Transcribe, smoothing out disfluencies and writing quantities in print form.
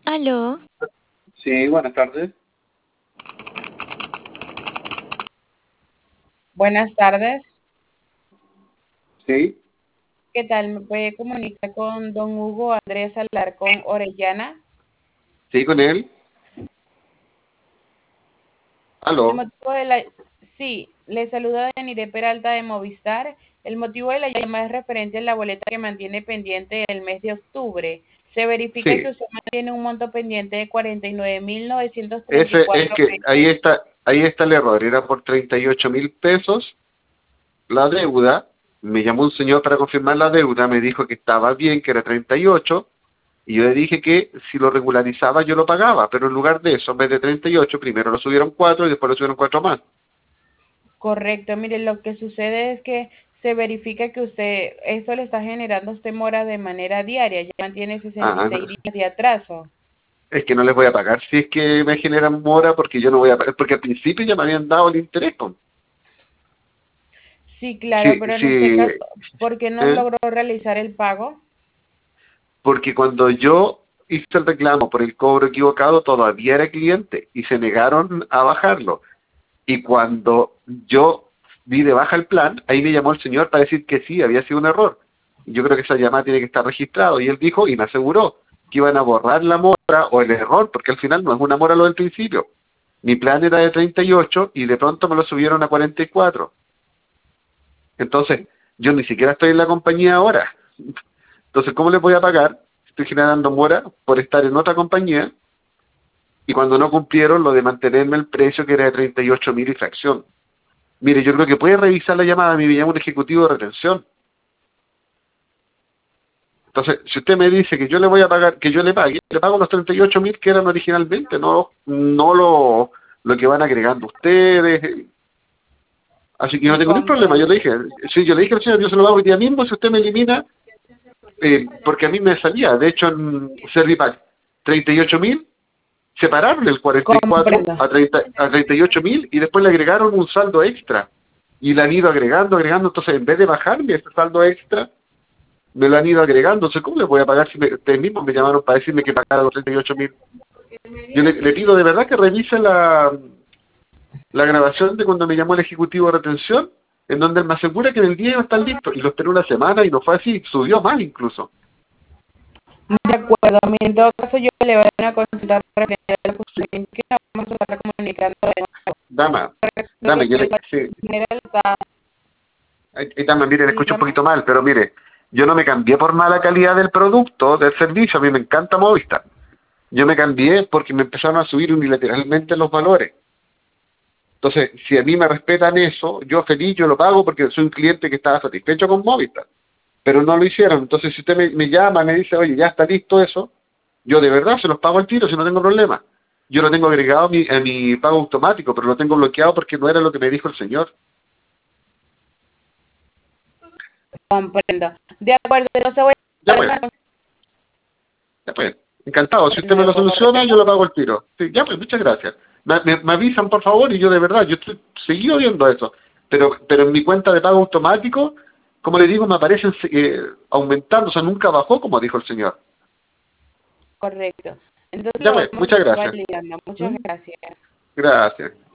Aló, Sí, buenas tardes. Buenas tardes. Sí, ¿Qué tal? ¿Me puede comunicar con don Hugo Andrés Alarcón Orellana? sí, con él. El Aló. motivo de la... Sí, le saluda Yanire Peralta de Movistar. El motivo de la llamada es referente a la boleta que mantiene pendiente el mes de octubre. Se verifica que Sí, usted mantiene un monto pendiente de ese es 49.934 que pesos. ahí está el error. Era por 38.000 pesos la deuda. Me llamó un señor para confirmar la deuda, me dijo que estaba bien, que era 38, y yo le dije que si lo regularizaba yo lo pagaba, pero en lugar de eso, en vez de 38, primero lo subieron 4 y después lo subieron 4 más. Correcto, mire, lo que sucede es que se verifica que usted, eso le está generando a usted mora de manera diaria, ya mantiene Ah, 66 días de atraso. es que no les voy a pagar si es que me generan mora, porque yo no voy a pagar, porque al principio ya me habían dado el interés, po. Sí, claro, Sí, pero en este sí, caso, ¿por qué no ¿eh? logró realizar el pago? Porque cuando yo hice el reclamo por el cobro equivocado, todavía era cliente y se negaron a bajarlo. Y cuando yo di de baja el plan, ahí me llamó el señor para decir que sí, había sido un error. Y yo creo que esa llamada tiene que estar registrado. Y él dijo y me aseguró que iban a borrar la mora o el error, porque al final no es una mora lo del principio. Mi plan era de 38 y de pronto me lo subieron a 44. Entonces, yo ni siquiera estoy en la compañía ahora. Entonces, ¿cómo les voy a pagar? Estoy generando mora por estar en otra compañía y cuando no cumplieron lo de mantenerme el precio que era de 38.000 y fracción. Mire, yo creo que puede revisar la llamada, a mí me llama un ejecutivo de retención. Entonces, si usted me dice que yo le voy a pagar, que yo le pague, le pago los 38.000 que eran originalmente, no lo que van agregando ustedes. Así que yo no tengo ningún problema. Yo le Comprendo. dije, sí, yo le dije al señor, yo se lo hago hoy día mismo si usted me elimina, porque a mí me salía, de hecho en Servipack, 38.000, separaron el 44 Comprendo. a 38.000 y después le agregaron un saldo extra. Y le han ido agregando, entonces en vez de bajarme ese saldo extra, me lo han ido agregando. Entonces, ¿cómo le voy a pagar si ustedes mismos me llamaron para decirme que pagara los 38.000? Yo le pido de verdad que revise la grabación de cuando me llamó el ejecutivo de retención, en donde él me asegura que en el día iba a estar listo. Y lo esperé una semana y no fue así, subió más incluso. De acuerdo, mire, en todo caso yo le voy a dar una consulta referente a lo que usted indica, vamos a estar comunicando de nuevo. Dama, Lo que dame, yo le, de sí, manera está, ahí dama, mire, le escucho un dígame. poquito mal, pero mire, yo no me cambié por mala calidad del producto, del servicio, a mí me encanta Movistar. Yo me cambié porque me empezaron a subir unilateralmente los valores. Entonces, si a mí me respetan eso, yo feliz, yo lo pago porque soy un cliente que estaba satisfecho con Movistar. Pero no lo hicieron. Entonces, si usted me llama, me dice, oye, ya está listo eso, yo de verdad se los pago al tiro si no tengo problema. Yo lo tengo agregado a mi pago automático, pero lo tengo bloqueado porque no era lo que me dijo el señor. Comprendo. De acuerdo, entonces voy a Ya dar pues, una ya pues. Encantado. Si de usted me lo nuevo, soluciona, yo ¿correcto? lo pago al tiro. Sí, ya pues, muchas gracias. Me avisan, por favor, y yo de verdad, yo estoy seguido viendo eso. Pero en mi cuenta de pago automático, como le digo, me aparecen aumentando, o sea, nunca bajó, como dijo el señor. Correcto. Entonces Ya lo pues, vamos a muchas estar gracias. validando. Muchas ¿Mm? gracias. Gracias.